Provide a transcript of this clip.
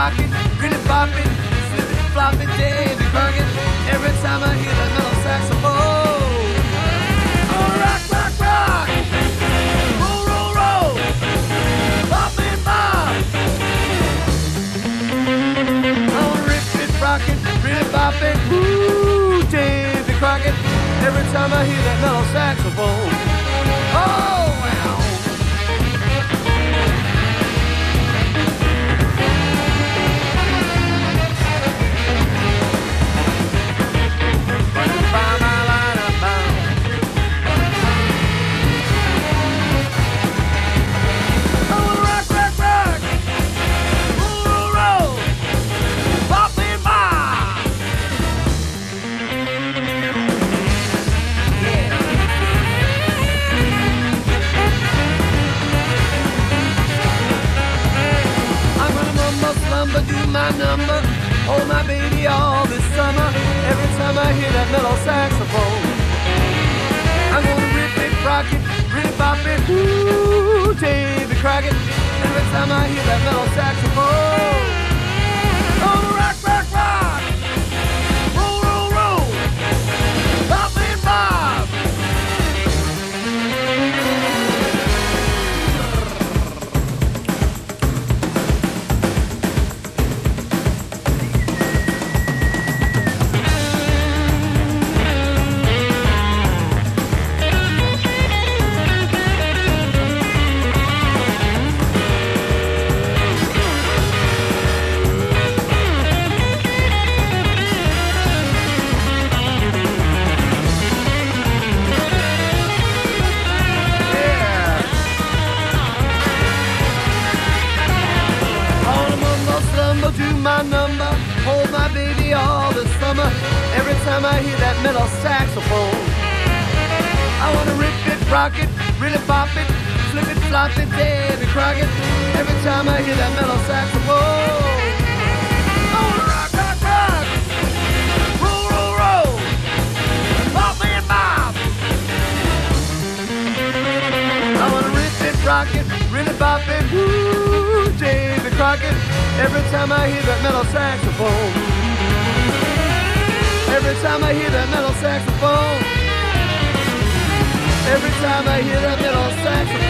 rock it, really bop it, slip it, flop it, Davy Crockett. Every time I hear that metal saxophone. Oh, rock, rock, rock, roll, roll, roll, bop it, bop. Oh, rip it, rock it, really bop it, woo, Davy Crockett. Every time I hear that metal saxophone. Oh, wow. Do my number, hold my baby all this summer. Every time I hear that mellow saxophone, I'm gonna rip it, rock it, really bop it, woo, Davy Crockett. Every time I hear that mellow saxophone, oh, rock, rock, rock, roll, roll, roll, bop it, bop. Do my number, hold my baby all this summer. Every time I hear that metal saxophone, I wanna rip it, rock it, really bop it, flip it, flop it, Davy Crockett. Every time I hear that metal saxophone, I wanna rock, rock, rock, roll, roll, roll, bop it, bop. I wanna rip it, rock it, really bop it, woo, Davy Crockett. Every time I hear that metal saxophone. Every time I hear that metal saxophone. Every time I hear that metal saxophone.